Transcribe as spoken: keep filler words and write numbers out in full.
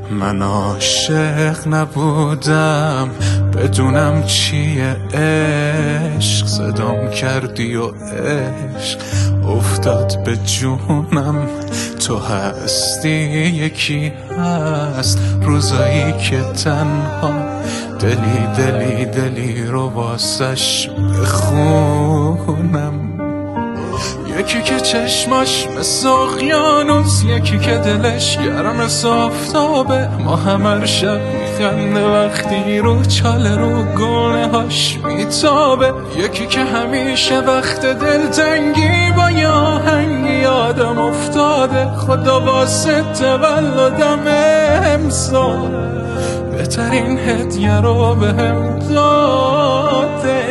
من عاشق نبودم بدونم چیه عشق، صدام کردی و عشق افتاد به جونم. تو هستی یکی هست روزایی که تنها دلی دلی دلی رو واسش بخونم. یکی که چشماش مثل اقیانوس، یکی که دلش گرم مثل آفتابه. ما هم هر شب میخنده وقتی رو چاله رو گونه هاش میتابه. یکی که همیشه وقت دلتنگی با یه آهنگی یادم افتاده. خدا واسه تولدم امسال بهترین هدیه رو بهم داده.